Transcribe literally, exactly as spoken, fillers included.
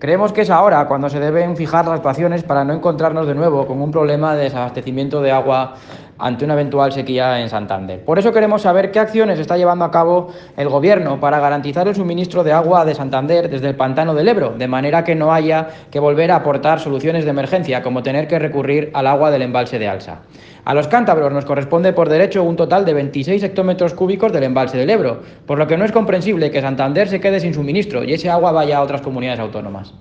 Creemos que es ahora cuando se deben fijar las actuaciones para no encontrarnos de nuevo con un problema de desabastecimiento de agua ante una eventual sequía en Santander. Por eso queremos saber qué acciones está llevando a cabo el Gobierno para garantizar el suministro de agua de Santander desde el pantano del Ebro, de manera que no haya que volver a aportar soluciones de emergencia, como tener que recurrir al agua del embalse de Alsa. A los cántabros nos corresponde por derecho un total de veintiséis hectómetros cúbicos del embalse del Ebro, por lo que no es comprensible que Santander se quede sin suministro y ese agua vaya a otras comunidades autónomas.